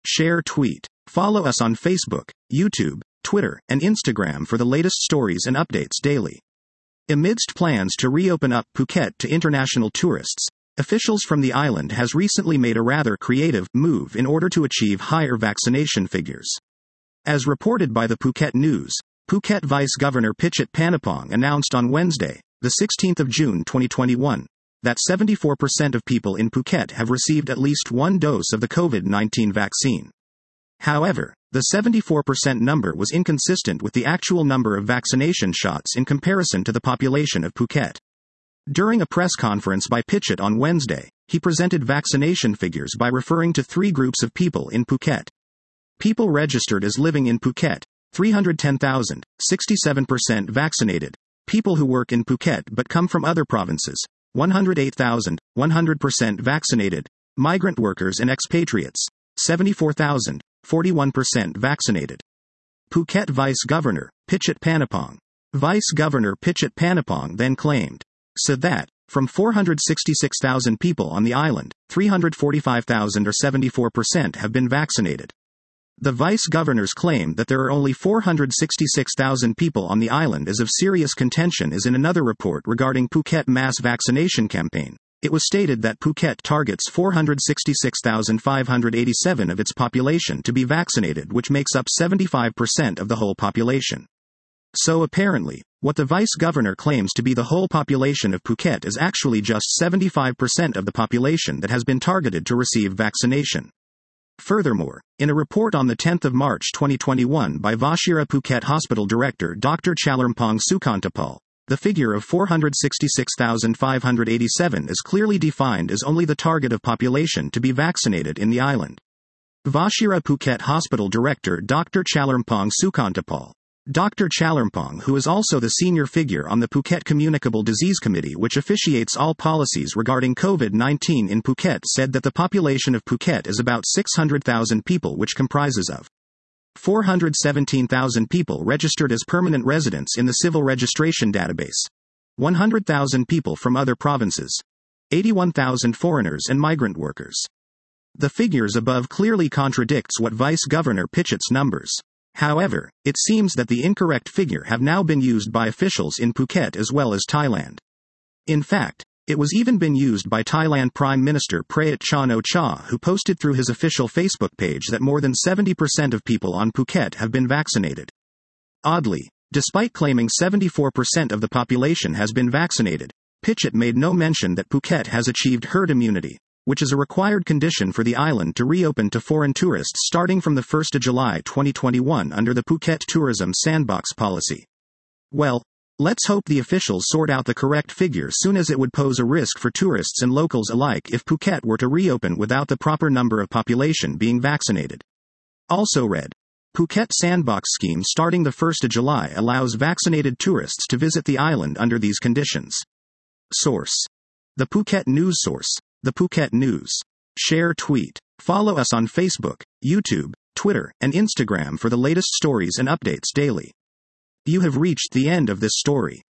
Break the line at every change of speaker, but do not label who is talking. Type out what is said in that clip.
share, tweet. Follow us on Facebook, YouTube, Twitter, and Instagram for the latest stories and updates daily. Amidst plans to reopen up Phuket to international tourists, officials from the island has recently made a rather creative move in order to achieve higher vaccination figures. As reported by the Phuket News, Phuket Vice Governor Pichit Panapong announced on Wednesday, the 16th of June 2021, that 74% of people in Phuket have received at least one dose of the COVID-19 vaccine. However, the 74% number was inconsistent with the actual number of vaccination shots in comparison to the population of Phuket. During a press conference by Pichit on Wednesday, he presented vaccination figures by referring to three groups of people in Phuket. People registered as living in Phuket, 310,000, 67% vaccinated. People who work in Phuket but come from other provinces, 108,000, 100% vaccinated. Migrant workers and expatriates, 74,000, 41% vaccinated. Phuket Vice Governor, Pichit Panapong. Vice Governor Pichit Panapong then claimed, that, from 466,000 people on the island, 345,000 or 74% have been vaccinated. The Vice Governor's claim that there are only 466,000 people on the island is of serious contention is in another report regarding Phuket mass vaccination campaign. It was stated that Phuket targets 466,587 of its population to be vaccinated, which makes up 75% of the whole population. So apparently, what the Vice Governor claims to be the whole population of Phuket is actually just 75% of the population that has been targeted to receive vaccination. Furthermore, in a report on the 10th of March 2021 by Vashira Phuket Hospital Director Dr. Chalermpong Sukantapal, the figure of 466,587 is clearly defined as only the target of population to be vaccinated in the island. Vashira Phuket Hospital Director Dr. Chalermpong Sukantapal. Dr. Chalermpong, who is also the senior figure on the Phuket Communicable Disease Committee which officiates all policies regarding COVID-19 in Phuket, said that the population of Phuket is about 600,000 people, which comprises of 417,000 people registered as permanent residents in the civil registration database, 100,000 people from other provinces, 81,000 foreigners and migrant workers. The figures above clearly contradicts what Vice Governor Pichit's numbers. However, it seems that the incorrect figure have now been used by officials in Phuket as well as Thailand. In fact, it was even been used by Thailand Prime Minister Prayut Chan-o-cha, who posted through his official Facebook page that more than 70% of people on Phuket have been vaccinated. Oddly, despite claiming 74% of the population has been vaccinated, Pichit made no mention that Phuket has achieved herd immunity, which is a required condition for the island to reopen to foreign tourists starting from the 1st of July 2021 under the Phuket Tourism Sandbox policy. Well, let's hope the officials sort out the correct figure soon, as it would pose a risk for tourists and locals alike if Phuket were to reopen without the proper number of population being vaccinated. Also read, Phuket Sandbox scheme starting the 1st of July allows vaccinated tourists to visit the island under these conditions. Source: The Phuket News. Source: The Phuket News. Share, tweet. Follow us on Facebook, YouTube, Twitter, and Instagram for the latest stories and updates daily. You have reached the end of this story.